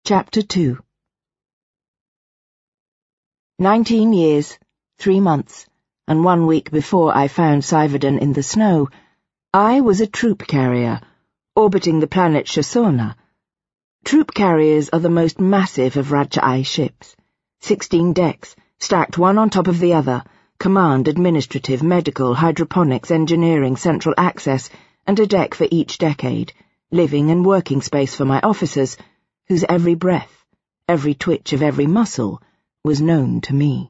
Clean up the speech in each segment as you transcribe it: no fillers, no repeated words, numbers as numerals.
Chapter 2 19 years, 3 months, and 1 week before I found Seivarden in the snow, I was a troop carrier, orbiting the planet Shasona. Troop carriers are the most massive of Rajai ships. 16 decks, stacked one on top of the other, command, administrative, medical, hydroponics, engineering, central access, and a deck for each decade, living and working space for my officers, whose every breath, every twitch of every muscle, was known to me.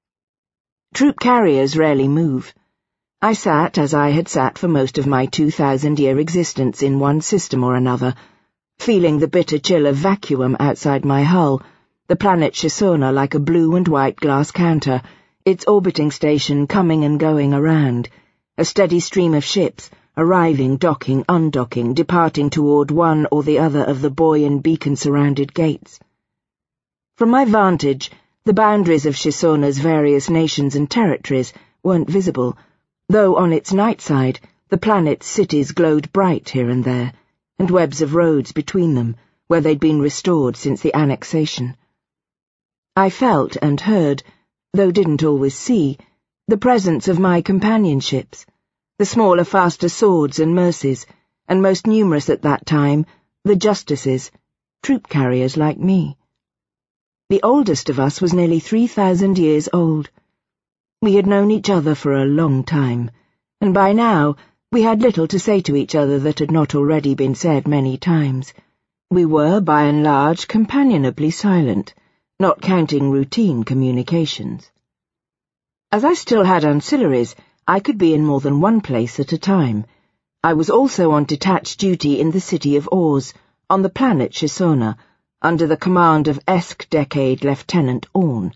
Troop carriers rarely move. I sat, as I had sat for most of my 2,000-year existence, in one system or another, feeling the bitter chill of vacuum outside my hull, the planet Shasona like a blue and white glass counter, its orbiting station coming and going around, a steady stream of ships, arriving, docking, undocking, departing toward one or the other of the buoy and beacon-surrounded gates. From my vantage, the boundaries of Shasona's various nations and territories weren't visible, though on its night side the planet's cities glowed bright here and there, and webs of roads between them, where they'd been restored since the annexation. I felt and heard, though didn't always see, the presence of my companion ships, the smaller, faster swords and mercies, and most numerous at that time, the justices, troop carriers like me. The oldest of us was nearly 3,000 years old. We had known each other for a long time, and by now we had little to say to each other that had not already been said many times. We were, by and large, companionably silent, not counting routine communications. As I still had ancillaries, I could be in more than one place at a time. I was also on detached duty in the city of Oz, on the planet Shasona, under the command of Esk-Decade Lieutenant Orn.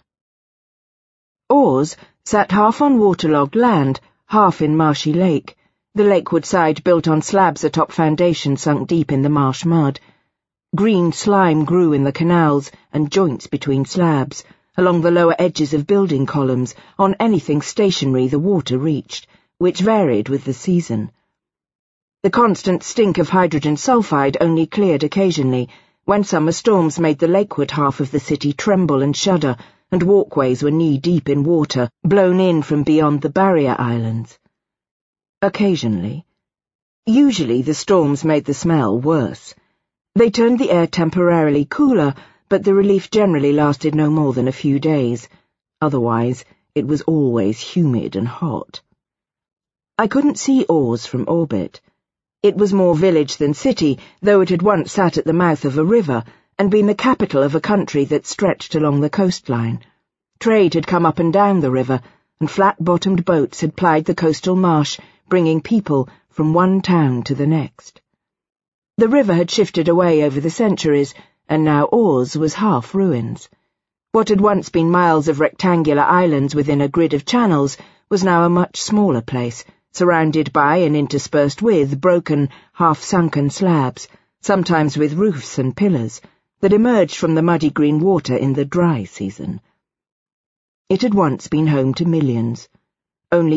Oz sat half on waterlogged land, half in marshy lake, the lakewood side built on slabs atop foundations sunk deep in the marsh mud. Green slime grew in the canals and joints between slabs, along the lower edges of building columns, on anything stationary the water reached, which varied with the season. The constant stink of hydrogen sulfide only cleared occasionally, when summer storms made the lakewood half of the city tremble and shudder, and walkways were knee-deep in water, blown in from beyond the barrier islands. Occasionally. Usually the storms made the smell worse. They turned the air temporarily cooler, but the relief generally lasted no more than a few days. Otherwise, it was always humid and hot. I couldn't see Oz from orbit. It was more village than city, though it had once sat at the mouth of a river and been the capital of a country that stretched along the coastline. Trade had come up and down the river, and flat-bottomed boats had plied the coastal marsh, bringing people from one town to the next. The river had shifted away over the centuries, and now Oz was half ruins. What had once been miles of rectangular islands within a grid of channels was now a much smaller place, surrounded by and interspersed with broken, half-sunken slabs, sometimes with roofs and pillars, that emerged from the muddy green water in the dry season. It had once been home to millions. Only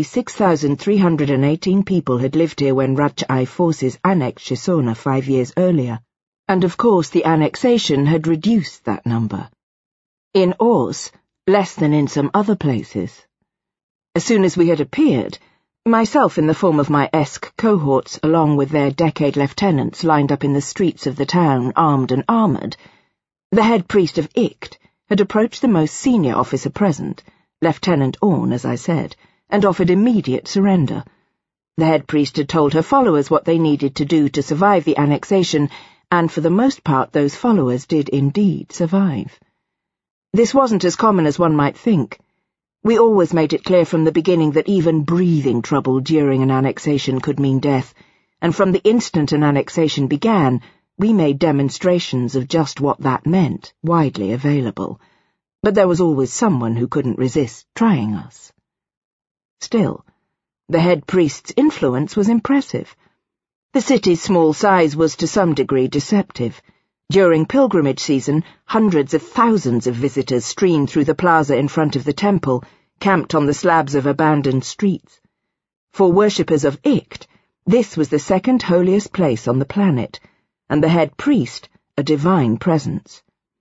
6,318 people had lived here when Rajai forces annexed Shasona 5 years earlier, and of course the annexation had reduced that number. In Oz, less than in some other places. As soon as we had appeared, myself in the form of my Esk cohorts, along with their decade lieutenants lined up in the streets of the town, armed and armoured, the head priest of Ikt had approached the most senior officer present, Lieutenant Orn, as I said, and offered immediate surrender. The head priest had told her followers what they needed to do to survive the annexation, and for the most part those followers did indeed survive. This wasn't as common as one might think. We always made it clear from the beginning that even breathing trouble during an annexation could mean death, and from the instant an annexation began, we made demonstrations of just what that meant, widely available. But there was always someone who couldn't resist trying us. Still, the head priest's influence was impressive. The city's small size was to some degree deceptive. During pilgrimage season, hundreds of thousands of visitors streamed through the plaza in front of the temple, camped on the slabs of abandoned streets. For worshippers of Ikt, this was the second holiest place on the planet, and the head priest a divine presence.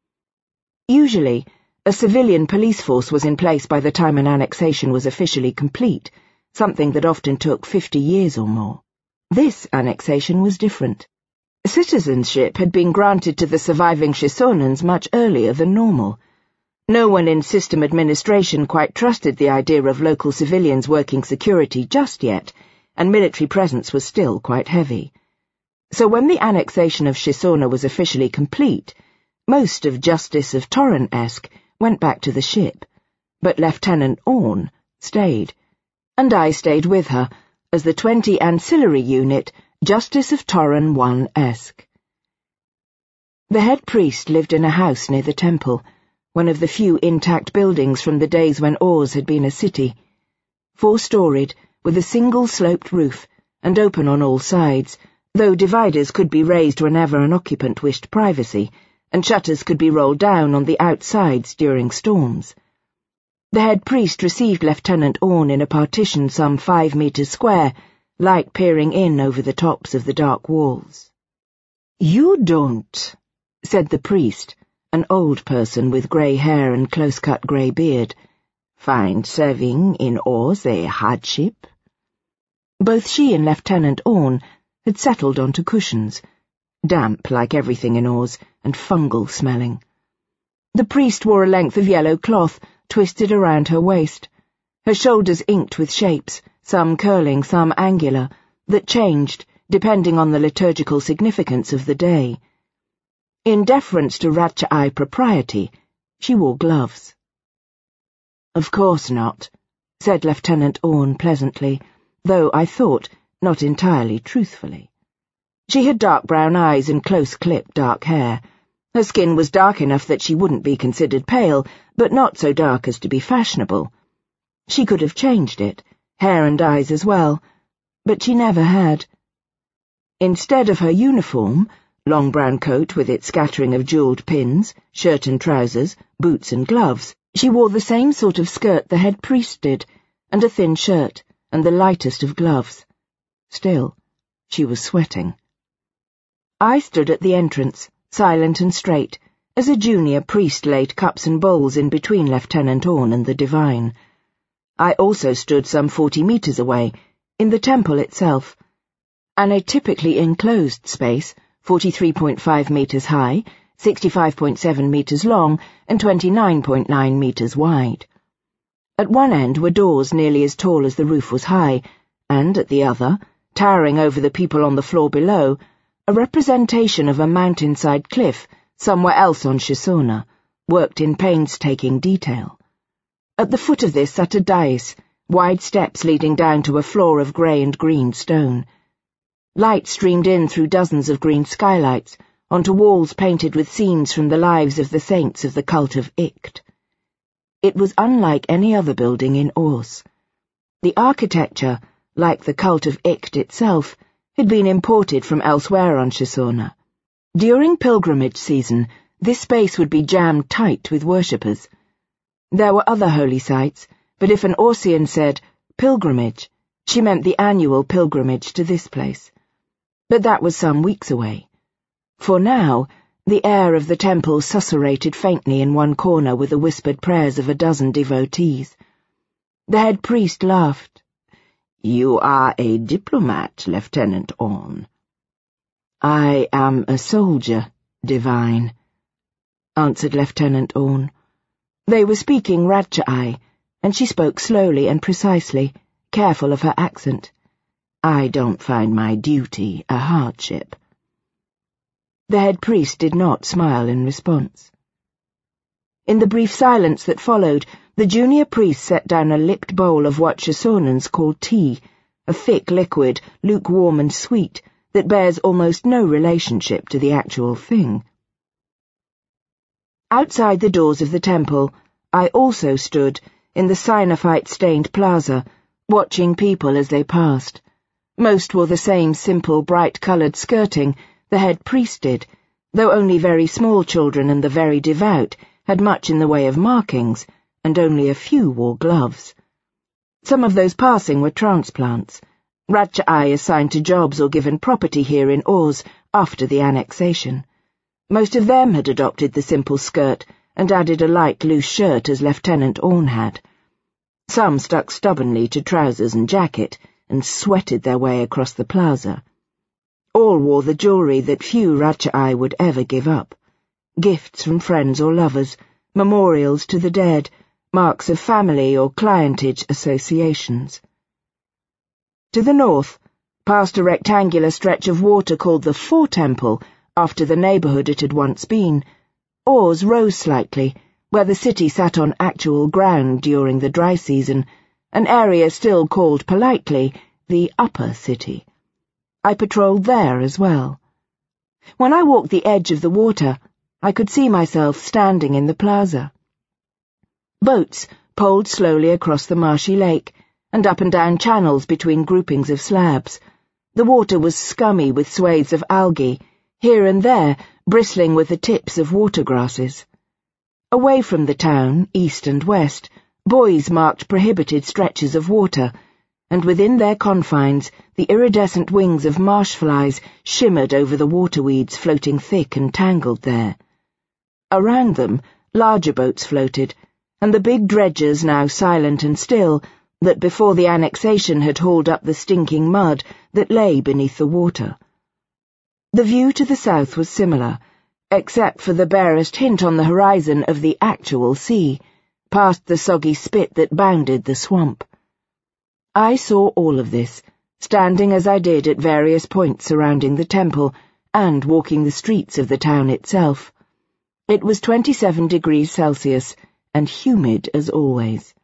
Usually, a civilian police force was in place by the time an annexation was officially complete, something that often took 50 years or more. This annexation was different. Citizenship had been granted to the surviving Shisonans much earlier than normal. No one in system administration quite trusted the idea of local civilians working security just yet, and military presence was still quite heavy. So when the annexation of Shisona was officially complete, most of Justice of Torren-esque went back to the ship, but Lieutenant Orne stayed, and I stayed with her as the 20 Ancillary Unit Justice of Torren 1-esque. The head priest lived in a house near the temple, one of the few intact buildings from the days when Oz had been a city. 4-storied, with a single sloped roof, and open on all sides, though dividers could be raised whenever an occupant wished privacy, and shutters could be rolled down on the outsides during storms. The head priest received Lieutenant Orne in a partition some 5 meters square, light peering in over the tops of the dark walls. "You don't," said the priest, an old person with grey hair and close-cut grey beard, "find serving in Oz a hardship?" Both she and Lieutenant Orne had settled onto cushions, damp like everything in Oz, and fungal-smelling. The priest wore a length of yellow cloth twisted around her waist, her shoulders inked with shapes, some curling, some angular, that changed depending on the liturgical significance of the day. In deference to Ratcha'ai propriety, she wore gloves. "Of course not," said Lieutenant Orne pleasantly, though I thought not entirely truthfully. She had dark brown eyes and close-clipped dark hair. Her skin was dark enough that she wouldn't be considered pale, but not so dark as to be fashionable. She could have changed it, hair and eyes as well, but she never had. Instead of her uniform, long brown coat with its scattering of jewelled pins, shirt and trousers, boots and gloves, she wore the same sort of skirt the head priest did, and a thin shirt, and the lightest of gloves. Still, she was sweating. I stood at the entrance, silent and straight, as a junior priest laid cups and bowls in between Lieutenant Orne and the divine. I also stood some 40 meters away, in the temple itself, an atypically enclosed space, 43.5 meters high, 65.7 meters long, and 29.9 meters wide. At one end were doors nearly as tall as the roof was high, and at the other, towering over the people on the floor below, a representation of a mountainside cliff somewhere else on Shisona, worked in painstaking detail. At the foot of this sat a dais, wide steps leading down to a floor of grey and green stone. Light streamed in through dozens of green skylights, onto walls painted with scenes from the lives of the saints of the cult of Ikt. It was unlike any other building in Oz. The architecture, like the cult of Ikt itself, had been imported from elsewhere on Shisona. During pilgrimage season, this space would be jammed tight with worshippers. There were other holy sites, but if an Orsian said pilgrimage, she meant the annual pilgrimage to this place. But that was some weeks away. For now, the air of the temple susurrated faintly in one corner with the whispered prayers of a dozen devotees. The head priest laughed. "You are a diplomat, Lieutenant Orne." "I am a soldier, divine," answered Lieutenant Orne. They were speaking Ratcha'ai, and she spoke slowly and precisely, careful of her accent. "I don't find my duty a hardship." The head priest did not smile in response. In the brief silence that followed, the junior priest set down a lipped bowl of what Shisonans call tea, a thick liquid, lukewarm and sweet, that bears almost no relationship to the actual thing. Outside the doors of the temple, I also stood, in the cyanophyte-stained plaza, watching people as they passed. Most wore the same simple, bright-coloured skirting the head priest did, though only very small children and the very devout had much in the way of markings, and only a few wore gloves. Some of those passing were transplants, Ratcha'ai assigned to jobs or given property here in Oz after the annexation. Most of them had adopted the simple skirt, and added a light loose shirt as Lieutenant Orne had. Some stuck stubbornly to trousers and jacket and sweated their way across the plaza. All wore the jewellery that few Ratcha'ai would ever give up. Gifts from friends or lovers, memorials to the dead, marks of family or clientage associations. To the north, past a rectangular stretch of water called the Fore Temple, after the neighbourhood it had once been, Oz rose slightly, where the city sat on actual ground during the dry season, an area still called politely the Upper City. I patrolled there as well. When I walked the edge of the water, I could see myself standing in the plaza. Boats poled slowly across the marshy lake, and up and down channels between groupings of slabs. The water was scummy with swathes of algae, here and there bristling with the tips of water grasses. Away from the town, east and west, buoys marked prohibited stretches of water, and within their confines the iridescent wings of marsh flies shimmered over the waterweeds floating thick and tangled there. Around them, larger boats floated, and the big dredgers, now silent and still, that before the annexation had hauled up the stinking mud that lay beneath the water. The view to the south was similar, except for the barest hint on the horizon of the actual sea, past the soggy spit that bounded the swamp. I saw all of this, standing as I did at various points surrounding the temple, and walking the streets of the town itself. It was 27 degrees Celsius, and humid as always.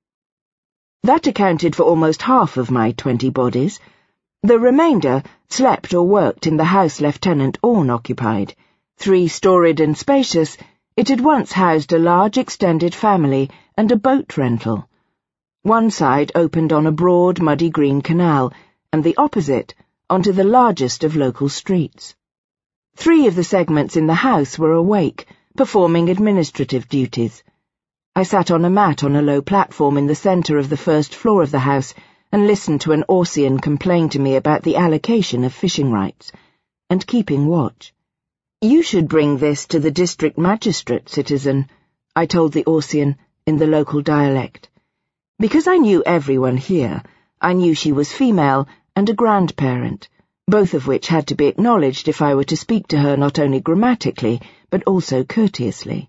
That accounted for almost half of my 20 bodies. The remainder slept or worked in the house Lieutenant Orne occupied. 3-storied and spacious, it had once housed a large extended family and a boat rental. One side opened on a broad, muddy green canal, and the opposite onto the largest of local streets. 3 of the segments in the house were awake, performing administrative duties. I sat on a mat on a low platform in the centre of the first floor of the house and listened to an Orsian complain to me about the allocation of fishing rights, and keeping watch. "You should bring this to the district magistrate, citizen," I told the Orsian in the local dialect. Because I knew everyone here, I knew she was female and a grandparent, both of which had to be acknowledged if I were to speak to her not only grammatically, but also courteously.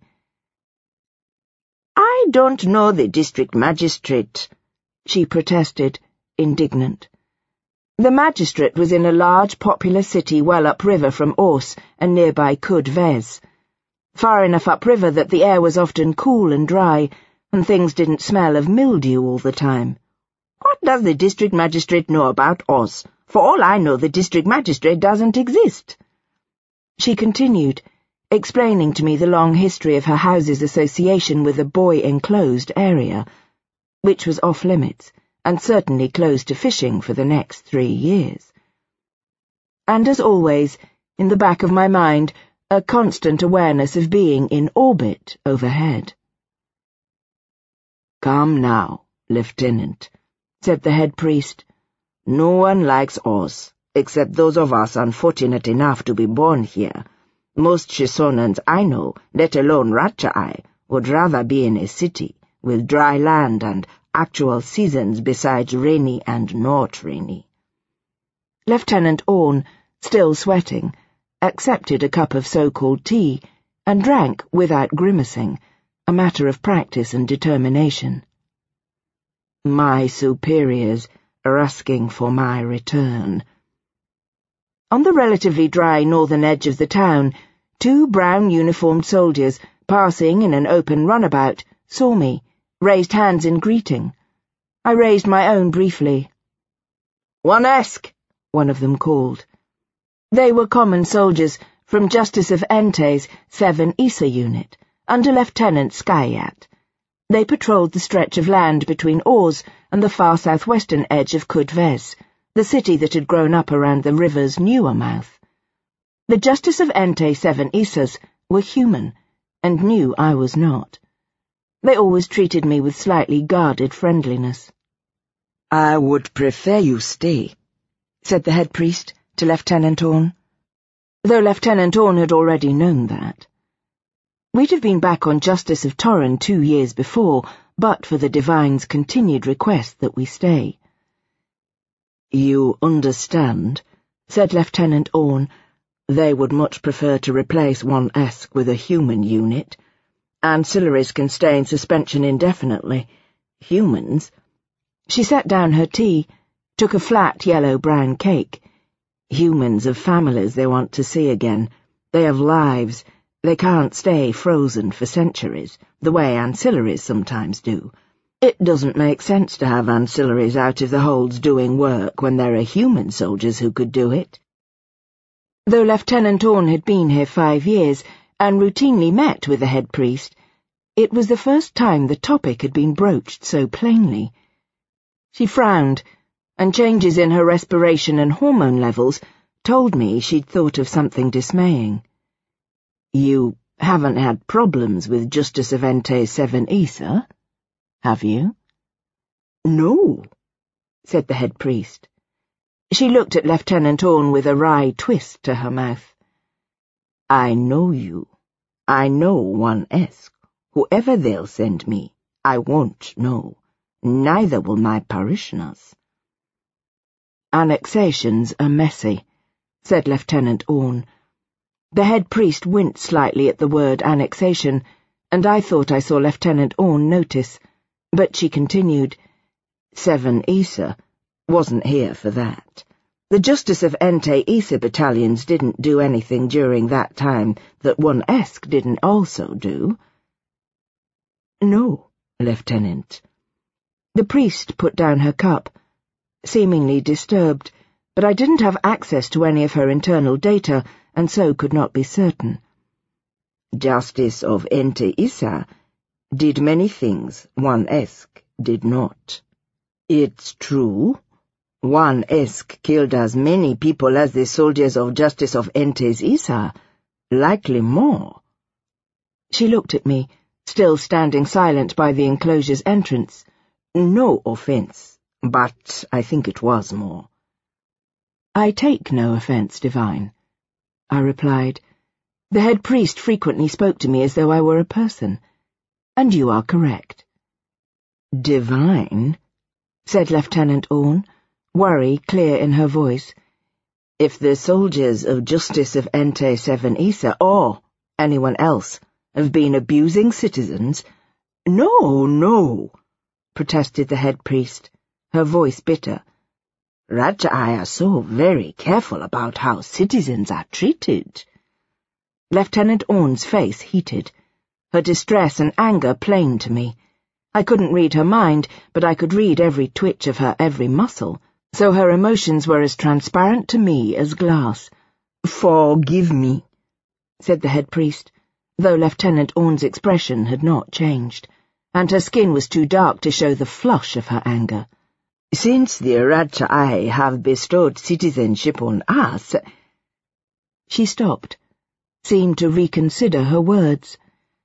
"I don't know the district magistrate," she protested, indignant. The magistrate was in a large, populous city well upriver from Ors and nearby Cwd Fez. Far enough upriver that the air was often cool and dry, and things didn't smell of mildew all the time. "What does the district magistrate know about Oz? For all I know, the district magistrate doesn't exist." She continued, explaining to me the long history of her house's association with a boy-enclosed area, which was off-limits, and certainly closed to fishing for the next 3 years. And as always, in the back of my mind, a constant awareness of being in orbit overhead. "Come now, Lieutenant," said the head priest. "No one likes Oz, except those of us unfortunate enough to be born here. Most Shesonans I know, let alone Ratcha'ai, would rather be in a city, with dry land and actual seasons besides rainy and not rainy." Lieutenant Orne, still sweating, accepted a cup of so-called tea, and drank without grimacing, a matter of practice and determination. "My superiors are asking for my return." On the relatively dry northern edge of the town, 2 brown-uniformed soldiers, passing in an open runabout, saw me, raised hands in greeting. I raised my own briefly. "One-esk," one of them called. They were common soldiers from Justice of Ente's 7 Issa unit, under Lieutenant Skyat. They patrolled the stretch of land between Oz and the far southwestern edge of Cwd Fez, the city that had grown up around the river's newer mouth. The Justice of Ente 7 Issas were human, and knew I was not. They always treated me with slightly guarded friendliness. "I would prefer you stay," said the head priest to Lieutenant Orne, though Lieutenant Orne had already known that. We'd have been back on Justice of Torren 2 years before, but for the Divine's continued request that we stay. You understand, said Lieutenant Orne. They would much prefer to replace 1S with a human unit. Ancillaries can stay in suspension indefinitely. Humans... She set down her tea, took a flat yellow-brown cake. Humans have families they want to see again. They have lives. They can't stay frozen for centuries, the way ancillaries sometimes do. It doesn't make sense to have ancillaries out of the holds doing work when there are human soldiers who could do it. Though Lieutenant Orne had been here 5 years and routinely met with the head priest, it was the first time the topic had been broached so plainly. She frowned, and changes in her respiration and hormone levels told me she'd thought of something dismaying. You haven't had problems with Justice of Ente 7 Issa, have you? No, said the head priest. She looked at Lieutenant Orne with a wry twist to her mouth. I know you. I know 1S. Whoever they'll send me, I won't know. Neither will my parishioners. Annexations are messy, said Lieutenant Orne. The head priest winced slightly at the word annexation, and I thought I saw Lieutenant Orne notice, but she continued, 7 Issa wasn't here for that. The Justice of Ente Issa battalions didn't do anything during that time that 1S didn't also do. No, Lieutenant. The priest put down her cup, seemingly disturbed, but I didn't have access to any of her internal data, and so could not be certain. Justice of Ente Issa did many things 1S did not. It's true. 1S killed as many people as the soldiers of Justice of Ente Issa, likely more. She looked at me, still standing silent by the enclosure's entrance. No offense, but I think it was more. I take no offense, Divine, I replied. The head priest frequently spoke to me as though I were a person, and you are correct. Divine, said Lieutenant Orne, worry clear in her voice. If the soldiers of Justice of Ente 7 Issa or anyone else have been abusing citizens— No, protested the head priest, her voice bitter. Rajai are so very careful about how citizens are treated. Lieutenant Orne's face heated, her distress and anger plain to me. I couldn't read her mind, but I could read every twitch of her every muscle, so her emotions were as transparent to me as glass. Forgive me, said the head priest, though Lieutenant Orne's expression had not changed, and her skin was too dark to show the flush of her anger. Since the Rajai have bestowed citizenship on us— She stopped, seemed to reconsider her words.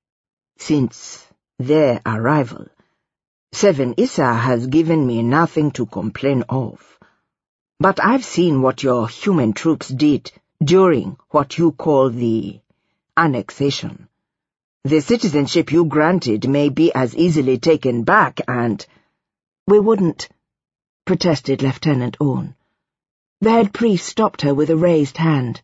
Since their arrival, 7 Issa has given me nothing to complain of. But I've seen what your human troops did during what you call the annexation. The citizenship you granted may be as easily taken back and— We wouldn't, protested Lieutenant Orne. The head priest stopped her with a raised hand.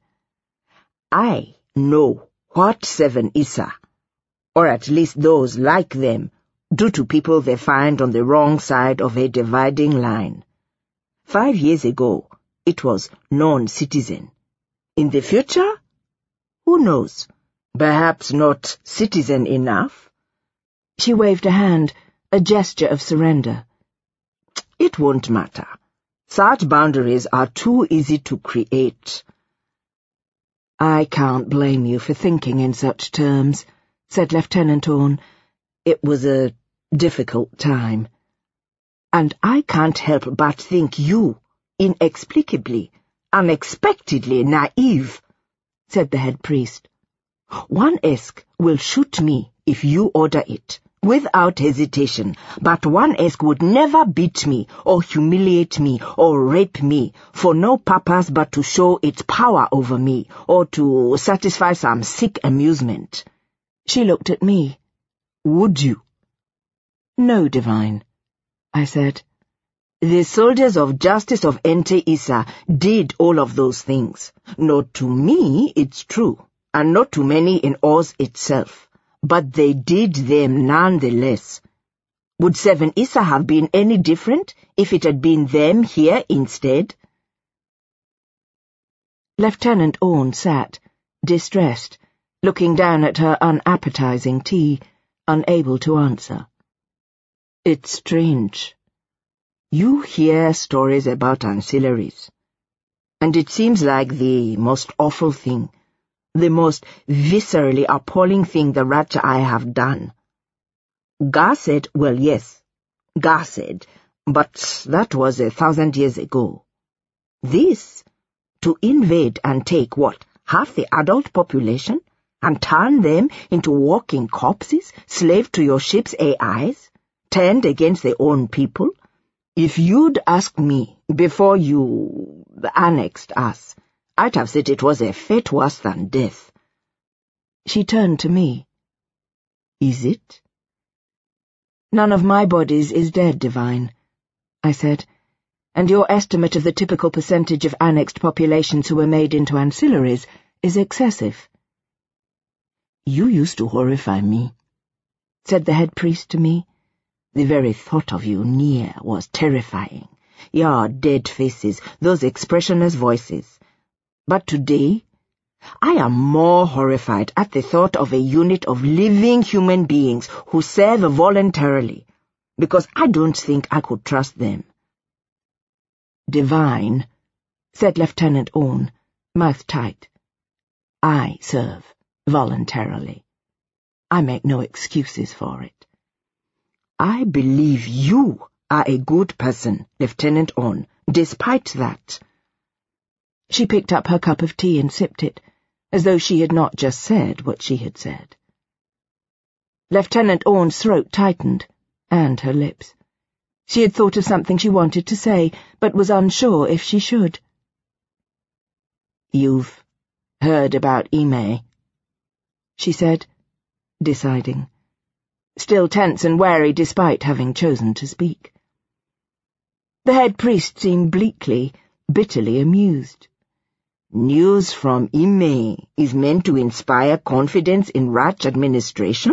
I know what 7 Issa, or at least those like them, do to people they find on the wrong side of a dividing line. 5 years ago, it was non-citizen. In the future? Who knows? Perhaps not citizen enough? She waved a hand, a gesture of surrender. It won't matter. Such boundaries are too easy to create. I can't blame you for thinking in such terms, said Lieutenant Orne. It was a difficult time. And I can't help but think you, inexplicably, unexpectedly naive, said the head priest. 1S will shoot me if you order it, without hesitation, but 1S would never beat me, or humiliate me, or rape me, for no purpose but to show its power over me, or to satisfy some sick amusement. She looked at me. Would you? No, Divine, I said. The soldiers of justice of Ente Issa did all of those things. Not to me, it's true, and not to many in Oz itself, but they did them nonetheless. Would 7 Issa have been any different if it had been them here instead? Lieutenant Orne sat, distressed, looking down at her unappetizing tea, unable to answer. It's strange. You hear stories about ancillaries, and it seems like the most awful thing, the most viscerally appalling thing the Ratcha I have done. Gar said, well, yes, Gar said, but that was 1,000 years ago. This, to invade and take what, half the adult population, and turn them into walking corpses, slave to your ship's AIs, turned against their own people? If you'd asked me before you annexed us, I'd have said it was a fate worse than death. She turned to me. Is it? None of my bodies is dead, Divine, I said, and your estimate of the typical percentage of annexed populations who were made into ancillaries is excessive. You used to horrify me, said the head priest to me. The very thought of you near was terrifying. Your dead faces, those expressionless voices. But today, I am more horrified at the thought of a unit of living human beings who serve voluntarily, because I don't think I could trust them. Divine, said Lieutenant Orne, mouth tight. I serve voluntarily. I make no excuses for it. I believe you are a good person, Lieutenant Orne, despite that. She picked up her cup of tea and sipped it, as though she had not just said what she had said. Lieutenant Orne's throat tightened, and her lips. She had thought of something she wanted to say, but was unsure if she should. You've heard about Ime, she said, deciding. Still tense and wary despite having chosen to speak. The head priest seemed bleakly, bitterly amused. News from Ime is meant to inspire confidence in Ratch administration?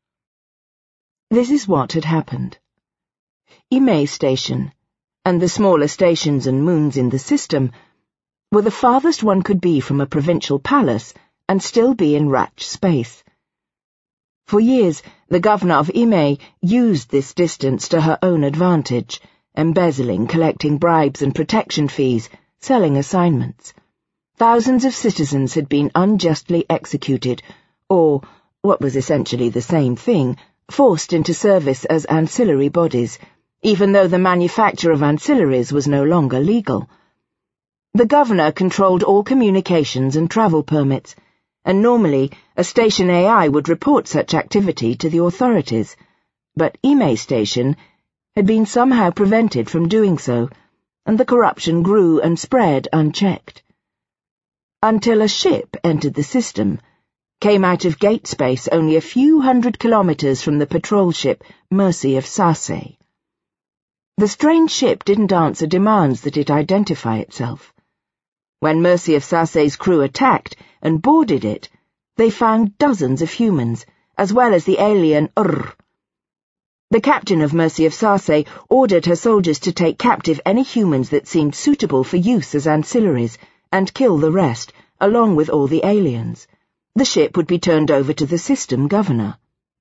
This is what had happened. Ime Station, and the smaller stations and moons in the system, were the farthest one could be from a provincial palace and still be in Ratch space. For years, the governor of Ime used this distance to her own advantage, embezzling, collecting bribes and protection fees, selling assignments. Thousands of citizens had been unjustly executed, or, what was essentially the same thing, forced into service as ancillary bodies, even though the manufacture of ancillaries was no longer legal. The governor controlled all communications and travel permits, and normally a station AI would report such activity to the authorities, but Ime Station had been somehow prevented from doing so, and the corruption grew and spread unchecked. Until a ship entered the system, came out of gate space only a few 100 kilometers from the patrol ship Mercy of Sase. The strange ship didn't answer demands that it identify itself. When Mercy of Sase's crew attacked and boarded it, they found dozens of humans, as well as the alien Urr. The captain of Mercy of Sase ordered her soldiers to take captive any humans that seemed suitable for use as ancillaries, and kill the rest, along with all the aliens. The ship would be turned over to the system governor.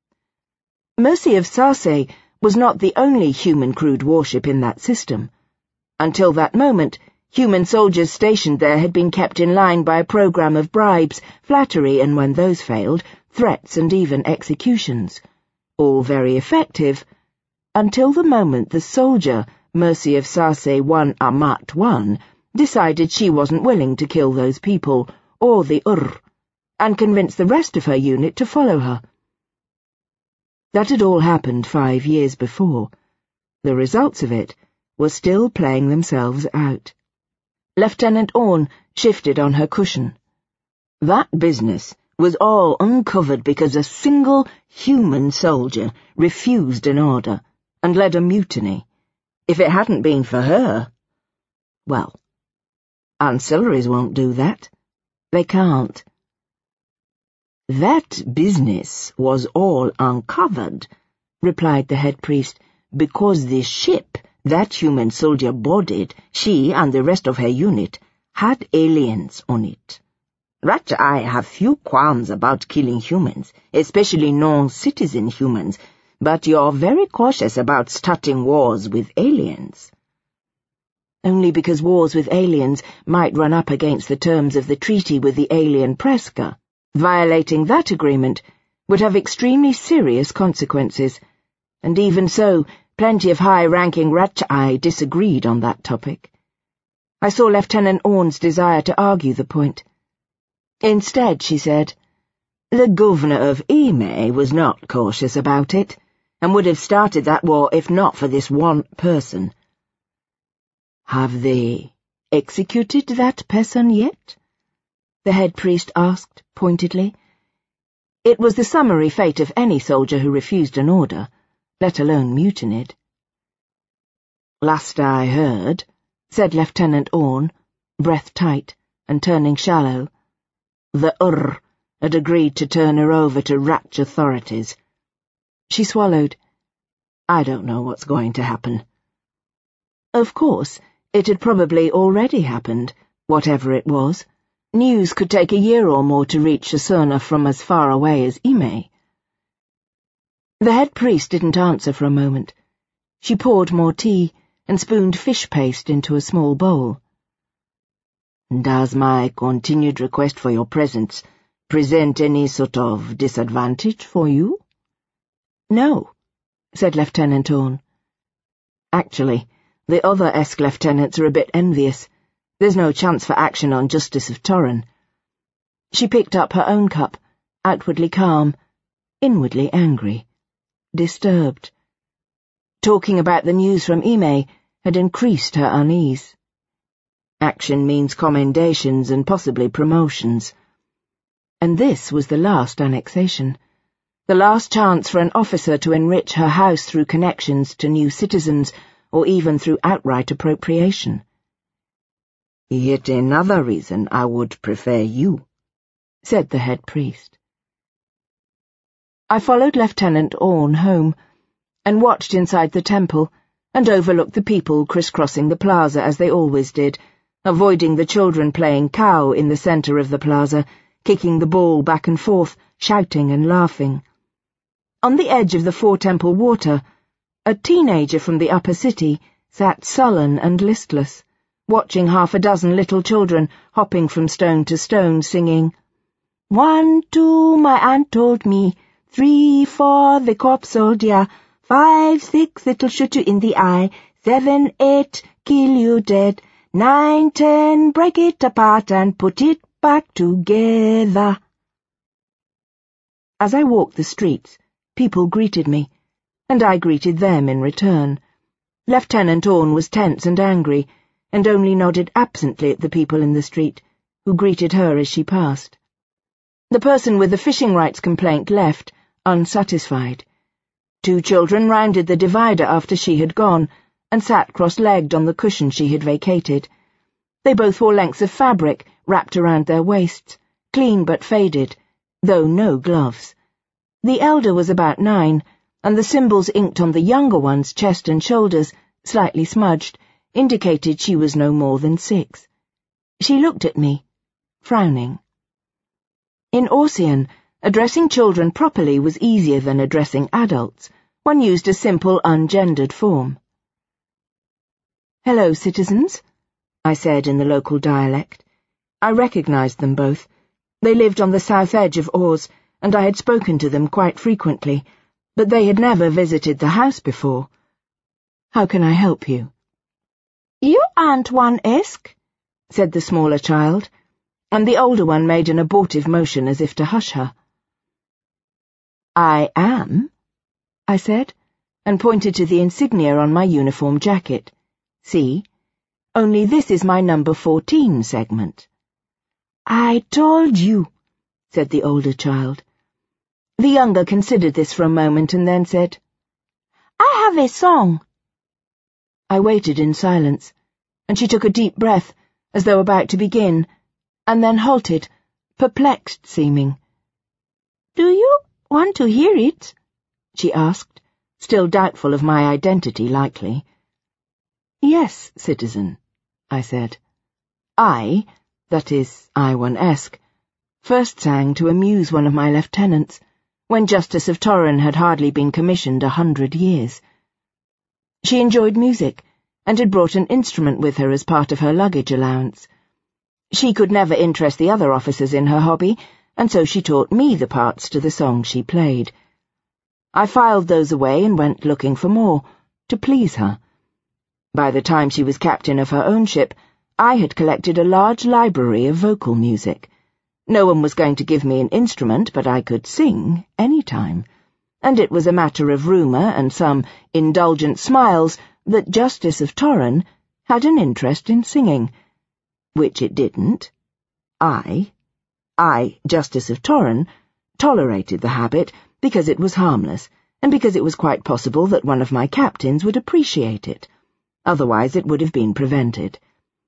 Mercy of Sase was not the only human-crewed warship in that system. Until that moment, human soldiers stationed there had been kept in line by a program of bribes, flattery, and when those failed, threats and even executions. All very effective, until the moment the soldier, Mercy of Sase 1 Amat 1, decided she wasn't willing to kill those people, or the Urr, and convinced the rest of her unit to follow her. That had all happened 5 years before. The results of it were still playing themselves out. Lieutenant Orne shifted on her cushion. That business was all uncovered because a single human soldier refused an order and led a mutiny. If it hadn't been for her, well, ancillaries won't do that. They can't. That business was all uncovered, replied the head priest, because the ship that human soldier boarded, she and the rest of her unit, had aliens on it. Ratcha-I have few qualms about killing humans, especially non-citizen humans, but you're very cautious about starting wars with aliens. Only because wars with aliens might run up against the terms of the treaty with the alien Preska. Violating that agreement would have extremely serious consequences, and even so, plenty of high-ranking Ratcha-I disagreed on that topic. I saw Lieutenant Orne's desire to argue the point. Instead, she said, the governor of Ime was not cautious about it, and would have started that war if not for this one person. Have they executed that person yet? The head priest asked, pointedly. It was the summary fate of any soldier who refused an order, let alone mutinied. Last I heard, said Lieutenant Orne, breath tight and turning shallow, the had agreed to turn her over to Ratch authorities. She swallowed. I don't know what's going to happen. Of course, it had probably already happened, whatever it was. News could take a year or more to reach Shasona from as far away as Ime. The head priest didn't answer for a moment. She poured more tea and spooned fish paste into a small bowl. Does my continued request for your presence present any sort of disadvantage for you? No, said Lieutenant Orne. Actually, the other Esk lieutenants are a bit envious. There's no chance for action on Justice of Torren. She picked up her own cup, outwardly calm, inwardly angry, disturbed. Talking about the news from Ime had increased her unease. Action means commendations and possibly promotions. And this was the last annexation, the last chance for an officer to enrich her house through connections to new citizens or even through outright appropriation. Yet another reason I would prefer you, said the head priest. I followed Lieutenant Orne home, and watched inside the temple, and overlooked the people crisscrossing the plaza as they always did, avoiding the children playing cow in the centre of the plaza, kicking the ball back and forth, shouting and laughing. On the edge of the four-temple water, a teenager from the upper city sat sullen and listless, watching half a dozen little children hopping from stone to stone, singing, 1, 2, my aunt told me, 3, 4, the corpse soldier, 5, 6, it'll shoot you in the eye, 7, 8, kill you dead, 9, 10, break it apart and put it back together. As I walked the streets, people greeted me, and I greeted them in return. Lieutenant Orne was tense and angry, and only nodded absently at the people in the street, who greeted her as she passed. The person with the fishing rights complaint left, unsatisfied. 2 children rounded the divider after she had gone, and sat cross-legged on the cushion she had vacated. They both wore lengths of fabric wrapped around their waists, clean but faded, though no gloves. The elder was about 9, and the symbols inked on the younger one's chest and shoulders, slightly smudged, indicated she was no more than 6. She looked at me, frowning. In Orcian, addressing children properly was easier than addressing adults. One used a simple, ungendered form. "Hello, citizens," I said in the local dialect. I recognized them both. They lived on the south edge of Oz, and I had spoken to them quite frequently, but they had never visited the house before. "How can I help you?" "You aren't one Esk," said the smaller child, and the older one made an abortive motion as if to hush her. "I am," I said, and pointed to the insignia on my uniform jacket. "See? Only this is my number 14 segment." "I told you," said the older child. The younger considered this for a moment and then said, "I have a song." I waited in silence, and she took a deep breath, as though about to begin, and then halted, perplexed seeming. "Do you want to hear it?" she asked, still doubtful of my identity likely. "Yes, citizen," I said. That is, I1-esque, first sang to amuse one of my lieutenants, when Justice of Torren had hardly been commissioned 100 years. She enjoyed music, and had brought an instrument with her as part of her luggage allowance. She could never interest the other officers in her hobby, and so she taught me the parts to the songs she played. I filed those away and went looking for more, to please her. By the time she was captain of her own ship, I had collected a large library of vocal music. No one was going to give me an instrument, but I could sing any time, and it was a matter of rumour and some indulgent smiles that Justice of Torren had an interest in singing, which it didn't. I, Justice of Torren, tolerated the habit because it was harmless, and because it was quite possible that one of my captains would appreciate it. Otherwise it would have been prevented.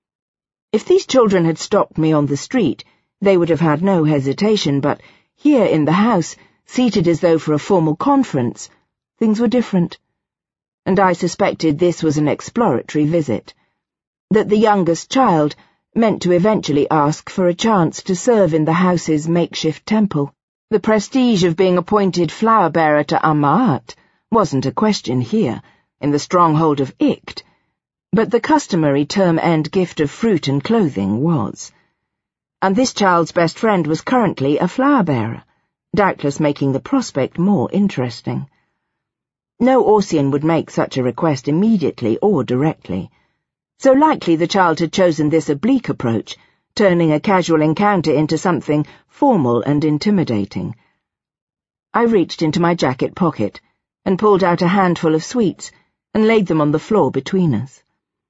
If these children had stopped me on the street, they would have had no hesitation, but here in the house, seated as though for a formal conference, things were different. And I suspected this was an exploratory visit, that the youngest child meant to eventually ask for a chance to serve in the house's makeshift temple. The prestige of being appointed flower-bearer to Amma'at wasn't a question here, in the stronghold of Ikt, but the customary term-end gift of fruit and clothing was. And this child's best friend was currently a flower-bearer, doubtless making the prospect more interesting. No Orsian would make such a request immediately or directly, so likely the child had chosen this oblique approach, turning a casual encounter into something formal and intimidating. I reached into my jacket pocket and pulled out a handful of sweets and laid them on the floor between us.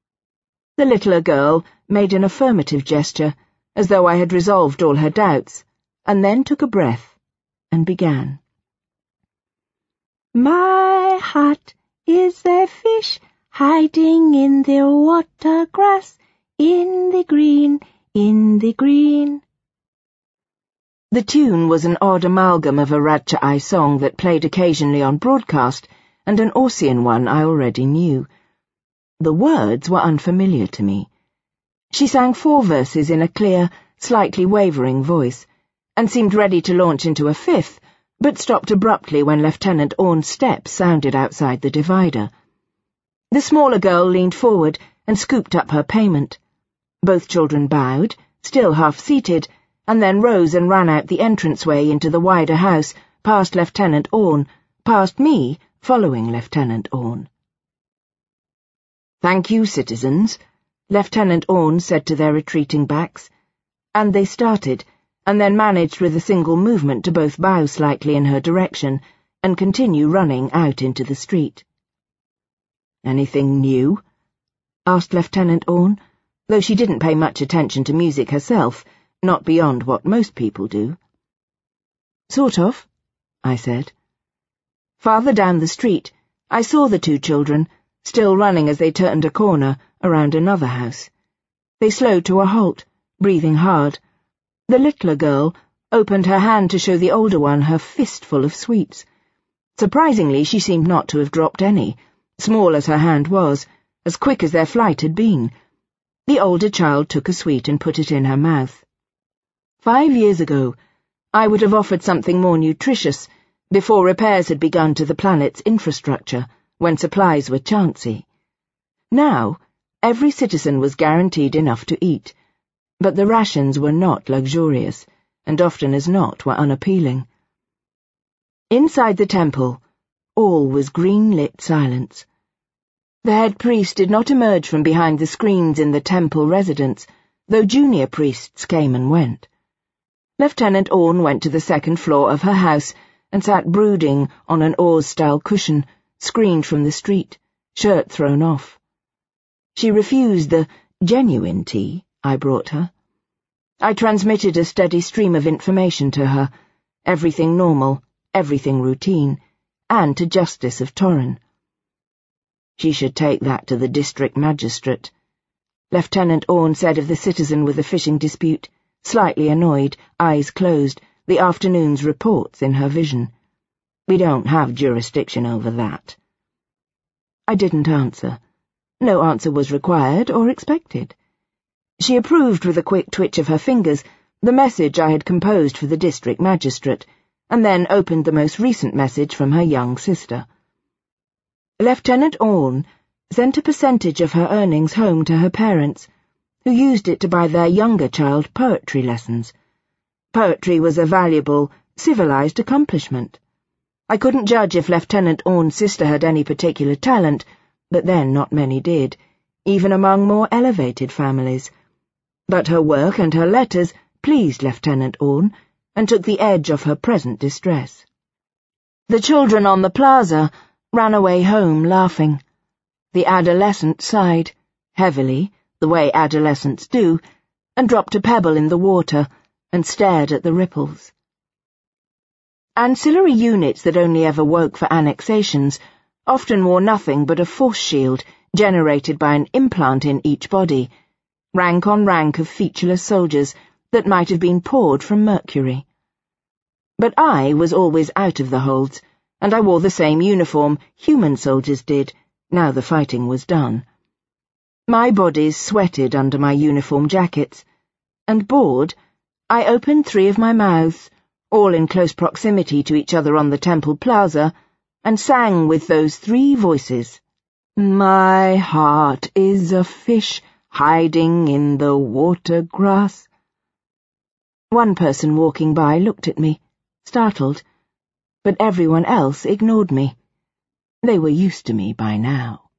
The littler girl made an affirmative gesture, as though I had resolved all her doubts, and then took a breath and began. My heart is a fish hiding in the water grass, in the green, in the green. The tune was an odd amalgam of a Radcha'i song that played occasionally on broadcast and an Orsian one I already knew. The words were unfamiliar to me. She sang 4 verses in a clear, slightly wavering voice, and seemed ready to launch into a 5th, but stopped abruptly when Lieutenant Orn's steps sounded outside the divider. The smaller girl leaned forward and scooped up her payment. Both children bowed, still half-seated, and then rose and ran out the entranceway into the wider house, past Lieutenant Orn, past me, following Lieutenant Orn. "Thank you, citizens," Lieutenant Orn said to their retreating backs, and they started, and then managed with a single movement to both bow slightly in her direction and continue running out into the street. "Anything new?" asked Lieutenant Orn, though she didn't pay much attention to music herself, not beyond what most people do. "Sort of," I said. Farther down the street, I saw the 2 children, still running as they turned a corner around another house. They slowed to a halt, breathing hard. The littler girl opened her hand to show the older one her fistful of sweets. Surprisingly, she seemed not to have dropped any, small as her hand was, as quick as their flight had been. The older child took a sweet and put it in her mouth. 5 years ago, I would have offered something more nutritious, before repairs had begun to the planet's infrastructure, when supplies were chancy. Now, every citizen was guaranteed enough to eat, but the rations were not luxurious, and often as not were unappealing. Inside the temple, all was green-lit silence. The head priest did not emerge from behind the screens in the temple residence, though junior priests came and went. Lieutenant Orn went to the 2nd floor of her house and sat brooding on an Oars-style cushion, screened from the street, shirt thrown off. She refused the genuine tea I brought her. I transmitted a steady stream of information to her, everything normal, everything routine, and to Justice of Torren. She should take that to the district magistrate. Lieutenant Orne said of the citizen with the fishing dispute, slightly annoyed, eyes closed, the afternoon's reports in her vision. We don't have jurisdiction over that. I didn't answer. No answer was required or expected. She approved with a quick twitch of her fingers the message I had composed for the district magistrate, and then opened the most recent message from her young sister. Lieutenant Orne sent a percentage of her earnings home to her parents, who used it to buy their younger child poetry lessons. Poetry was a valuable, civilized accomplishment. I couldn't judge if Lieutenant Orne's sister had any particular talent, but then not many did, even among more elevated families. But her work and her letters pleased Lieutenant Orne, and took the edge off her present distress. The children on the plaza ran away home laughing. The adolescent sighed, heavily, the way adolescents do, and dropped a pebble in the water and stared at the ripples. Ancillary units that only ever woke for annexations often wore nothing but a force shield generated by an implant in each body, rank on rank of featureless soldiers that might have been poured from Mercury. But I was always out of the holds, and I wore the same uniform human soldiers did, now the fighting was done. My bodies sweated under my uniform jackets, and bored, I opened 3 of my mouths, all in close proximity to each other on the temple plaza, and sang with those 3 voices. My heart is a fish hiding in the water grass. One person walking by looked at me, startled, but everyone else ignored me. They were used to me by now.